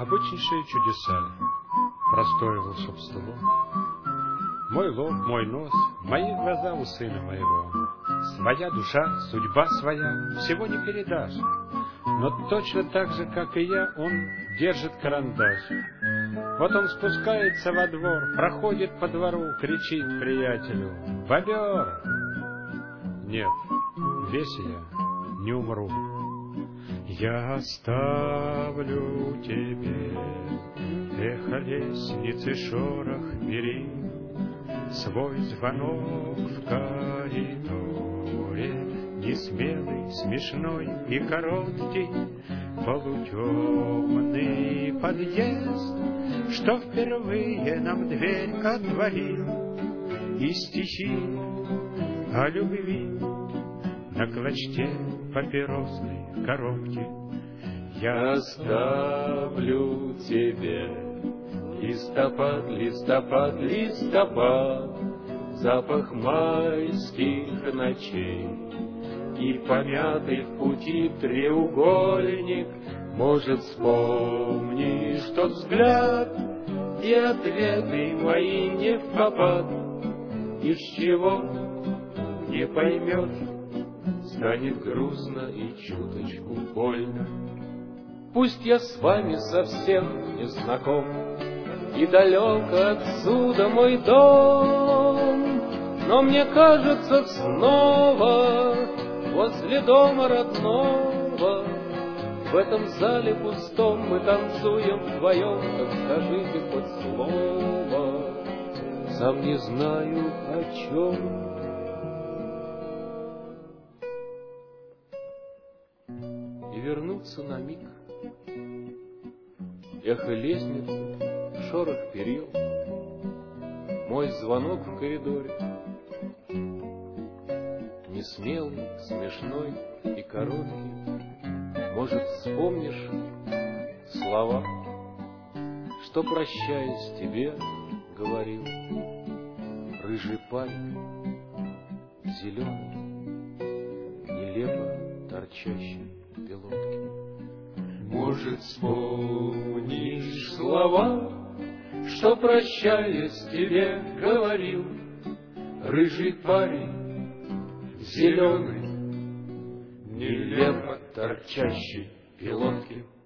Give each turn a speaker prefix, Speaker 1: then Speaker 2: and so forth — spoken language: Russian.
Speaker 1: Обычнейшие чудеса, простое волшебство. Мой лоб, мой нос, мои глаза у сына моего. Своя душа, судьба своя, всего не передашь. Но точно так же, как и я, он держит карандаш. Вот он спускается во двор, проходит по двору, кричит приятелю: «Бобер!» Нет, весь я не умру. Я оставлю тебе эхо лестницы, шорох двери, свой звонок в коридоре, несмелый, смешной и короткий, полутемный подъезд, что впервые нам дверь отворил, и стихи о любви на клочке папиросной коробки. Я оставлю тебе листопад, листопад, листопад, запах майских ночей и помятый в пути треугольник. Может, вспомнишь тот взгляд и ответы мои не впопад, из чего не поймешь, станет грустно и чуточку больно. Пусть я с вами совсем не знаком, и далеко отсюда мой дом, но мне кажется, снова возле дома родного, в этом зале пустом мы танцуем вдвоем. Так скажите хоть слово, сам не знаю о чем. И вернуться на миг, эхо лестницы, шорох перил, мой звонок в коридоре, несмелый, смешной и короткий. Может, вспомнишь слова, что, прощаясь, тебе говорил рыжий парень, зеленый, нелепо торчащий пилотки. Может, вспомнишь слова, что, прощаясь, тебе говорил рыжий парень, зеленый, нелепо торчащий пилотки.